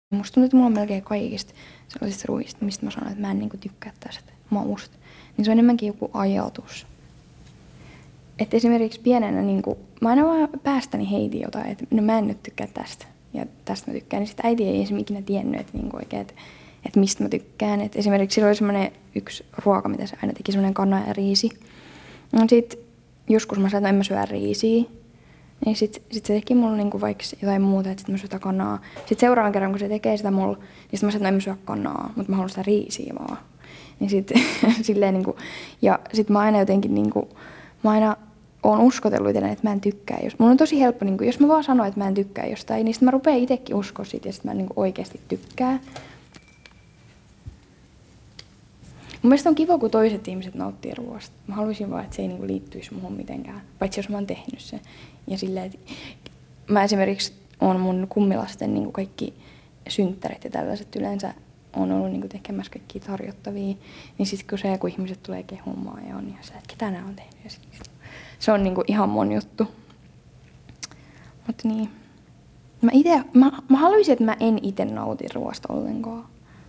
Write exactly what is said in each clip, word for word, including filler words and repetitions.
Musta tuntuu, että mulla on melkein kaikista sellaisista ruuista, mistä mä sanon, että mä en niinku tykkää tästä mausta. Niin se on enemmänkin joku ajatus. Että esimerkiksi pienenä, niinku, mä aina vaan päästäni heitin jotain, että no mä en nyt tykkää tästä. Ja tästä mä tykkään. Niin sit äiti ei esimerkiksi ikinä tiennyt, että niinku oikein, että, että mistä mä tykkään. Et esimerkiksi sillä oli semmoinen yksi ruoka, mitä se aina teki, semmoinen kana ja riisi. No sit joskus mä sanoin, että en mä syö riisiä. Niin sit, sit se teki mulle niinku vaikka jotain muuta, että sit mä syötä kanaa. Sit seuraavan kerran, kun se tekee sitä mulle, niin sit mä sanoin, että en mä syö kanaa, mutta mä haluan sitä riisiä vaan. Niin sit, silleen niinku, ja sit mä aina jotenkin niinku, mä aina oon uskotellut itselleen, että mä en tykkää. Jos, mulla on tosi helppo, niinku, jos mä vaan sanon, että mä en tykkää jostain, niin sit mä rupean itekin uskoa siitä ja sit mä niinku oikeesti tykkää. Mun mielestä on kiva, kun toiset ihmiset nauttii ruoasta. Mä haluaisin vaan, että se ei niinku liittyisi muuhun mitenkään, paitsi jos mä oon tehnyt sen. Ja silleen, että mä esimerkiksi oon mun kummilasten niinku kaikki synttärit ja tällaiset yleensä on ollut niinku tekemässä kaikkia tarjottavia. Niin sit kun se, kun ihmiset tulee kehumaan ja on ihan se, että ketä nää on tehnyt. Ja sit, se on niinku ihan mun juttu. Mut niin. Mä, ite, mä, mä haluaisin, että mä en ite nauti ruoasta ollenkaan.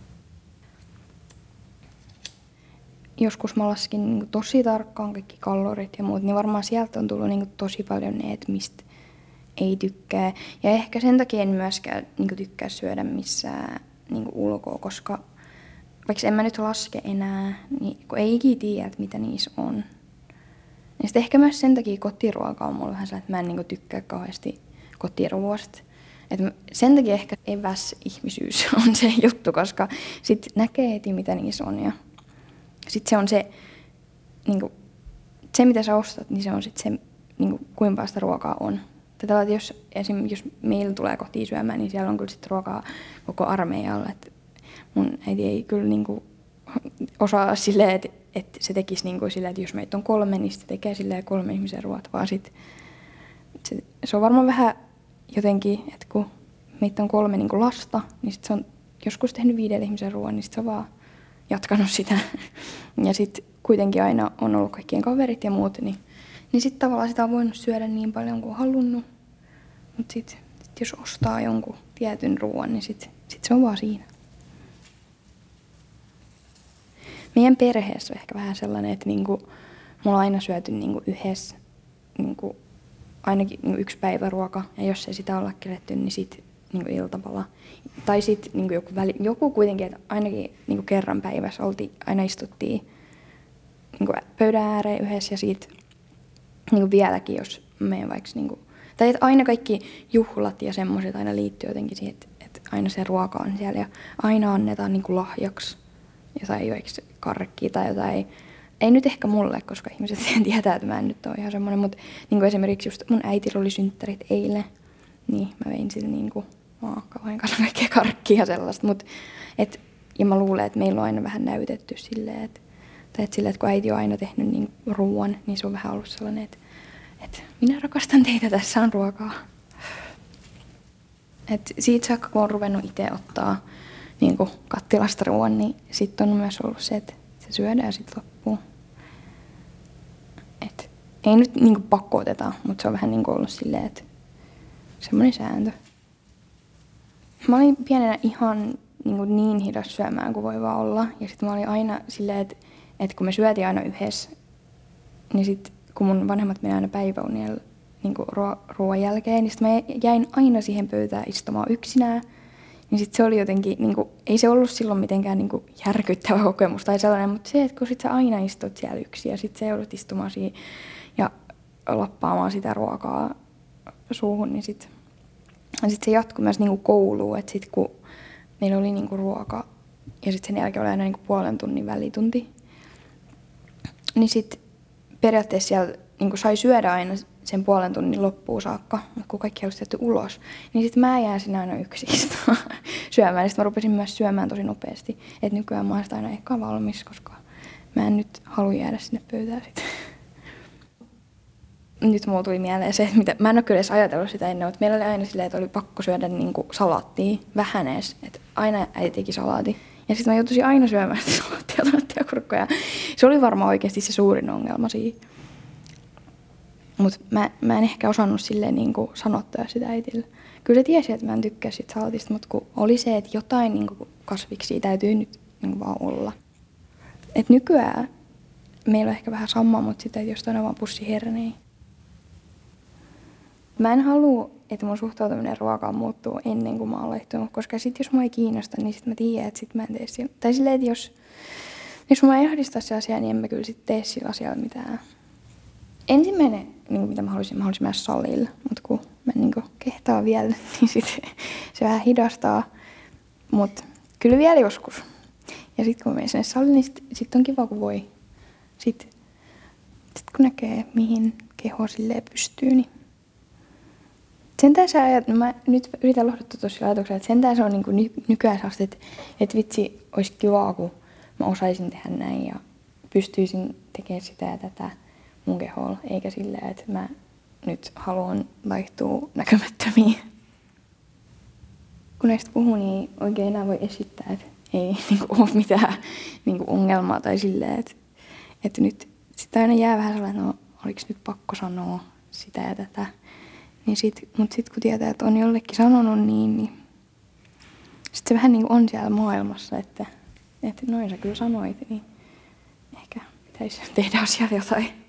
Joskus mä laskin niin kuin tosi tarkkaan kaikki kalorit ja muut, niin varmaan sieltä on tullut niin kuin tosi paljon ne, että mistä ei tykkää. Ja ehkä sen takia en myöskään niin kuin tykkää syödä missään niin kuin ulkoa, koska vaikka en mä nyt laske enää, niin kun ei ikinä tiedä, että mitä niissä on. Ja sitten ehkä myös sen takia kotiruoka on mulla vähän sellainen, että mä en niin kuin tykkää kauheasti kotiruoasta. Et sen takia ehkä eväs ihmisyys on se juttu, koska sit näkee heti, mitä niissä on. Ja sitten se on se, niinku, se, mitä sä ostat, niin se on sitten se, niinku, kuinka sitä ruokaa on. Tätä, jos, esim, jos meillä tulee kotiin syömään, niin siellä on kyllä sit ruokaa koko armeijalla. Et mun äiti ei kyllä niinku, osaa silleen, että et se tekisi niinku, silleen, että jos meitä on kolme, niin se tekee silleen kolme ihmisen ruoat. Vaan sit, se, se on varmaan vähän jotenkin, että kun meitä on kolme niinku, lasta, niin sit se on joskus tehnyt viidelle ihmisen ruoan, niin sit se on vaan jatkanut sitä. Ja sitten kuitenkin aina on ollut kaikkien kaverit ja muut, niin, niin sitten tavallaan sitä on voinut syödä niin paljon kuin halunnut. Mutta sitten sit jos ostaa jonkun tietyn ruoan, niin sitten sit se on vaan siinä. Meidän perheessä on ehkä vähän sellainen, että niinku, mulla on aina syöty niinku yhdessä niinku, ainakin niinku yksi päiväruoka. Ja jos ei sitä olla keretty, niin sitten niinku iltapala. Tai sitten niinku joku, väli, joku kuitenkin, että ainakin niinku kerran päivässä oltiin, aina istuttiin niinku pöydän ääreen yhdessä ja siitä niinku vieläkin, jos menen vaikka niinku, tai että aina kaikki juhlat ja semmoiset aina liittyy jotenkin siihen, että, että aina se ruoka on siellä ja aina annetaan niinku lahjaksi jotain joiksi karkkia tai jotain. Ei nyt ehkä mulle, koska ihmiset tietää, että mä en nyt ole ihan semmoinen, mutta niinku esimerkiksi just mun äitillä oli synttärit eilen, niin mä vein sille niinku Aa, kauhean kanssa kaikkea karkkia ja sellaista, mut, et, ja mä luulen, että meillä on aina vähän näytetty silleen, että, tai et silleen, että kun äiti on aina tehnyt niin ruoan, niin se on vähän ollut sellainen, että, että minä rakastan teitä, tässä on ruokaa. Et siitä saakka, kun on ruvennut itse ottaa niin kattilasta ruoan, niin sitten on myös ollut se, että se syödään ja sitten loppuu. Et, ei nyt niin pakko oteta, mutta se on vähän niin ollut silleen, että semmoinen sääntö. Mä olin pienenä ihan niin, niin hidas syömään kuin voi vaan olla. Ja sitten mä olin aina silleen, että, että kun me syötiin aina yhdessä, niin sitten kun mun vanhemmat meni aina päiväunilla niin ruo- ruoan jälkeen, niin sitten mä jäin aina siihen pöytään istumaan yksinään. Niin sitten se oli jotenkin, niin kuin, ei se ollut silloin mitenkään niin kuin järkyttävä kokemus tai sellainen, mutta se, että kun sit sä aina istut siellä yksin ja sitten sä joudut istumaan siihen ja lappaamaan sitä ruokaa suuhun, niin sitten sitten se jatkui myös niinku kouluun, että sitten kun meillä oli niinku ruoka ja sitten sen jälkeen oli aina niinku puolen tunnin välitunti, niin sitten periaatteessa siellä niinku sai syödä aina sen puolen tunnin loppuun saakka, mutta kun kaikki olisi tehty ulos, niin sitten mä jään sinne aina yksin syömään. Ja sitten mä rupesin myös syömään tosi nopeasti, että nykyään mä oon sitä aina eka valmis, koska mä en nyt halua jäädä sinne pöytään sitten. Nyt mulla tuli mieleen se, että mitä, mä en ole kyllä edes ajatellut sitä ennen, mutta meillä oli aina silleen, että oli pakko syödä niin kuin salaattia vähän edes, että aina äiti teki salaatin. Ja sitten mä joutuisin aina syömään sitä salaattia, tomattia ja kurkkuja. Se oli varmaan oikeasti se suurin ongelma siinä. Mutta mä, mä en ehkä osannut silleen niin kuin sanottaa sitä äitille, kyllä se tiesi, että mä en tykkää sit saltista, mutta kun oli se, että jotain niin kuin kasviksia täytyy nyt niin kuin vaan olla. Et nykyään meillä on ehkä vähän sama, mutta sitten jostain on vaan pussiherneitä. Mä en halua, että mun suhtautuminen ruokaan muuttuu ennen kuin mä oon laihtunut, koska sit jos mua ei kiinnosta, niin sit mä tiedän, että sit mä en tee sillä. Tai silleen, että jos, jos mua ei ahdista se asia, niin en mä kyllä sit tee sillä asialla mitään. Ensimmäinen, niin mitä mä haluaisin, mä haluaisin mennä salille, mutta kun mä en niin kehtaa vielä, niin sit se vähän hidastaa. Mutta kyllä vielä joskus. Ja sitten kun mä menen sinne salille, niin sit, sit on kiva, kun voi. Sitten sit kun näkee, mihin keho silleen pystyy, niin sentään sä ajat, mä nyt yritän lohduttaa tuossa ajatuksella, että sentään se on niin ny, nykyään sellaista, että, että vitsi, olisi kivaa, kun mä osaisin tehdä näin ja pystyisin tekemään sitä ja tätä mun keholla, eikä silleen, että mä nyt haluan laihtua näkymättömiin. Kun näistä puhuu, niin oikein enää voi esittää, että ei niin kuin, ole mitään niin kuin ongelmaa tai silleen, että, että nyt sitä aina jää vähän sellainen, no oliko nyt pakko sanoa sitä ja tätä. Niin sit, mutta sitten kun tietää, että on jollekin sanonut niin, niin sitten se vähän niin kuin on siellä maailmassa, että, että noin sä kyllä sanoit, niin ehkä pitäisi tehdä asialle jotain.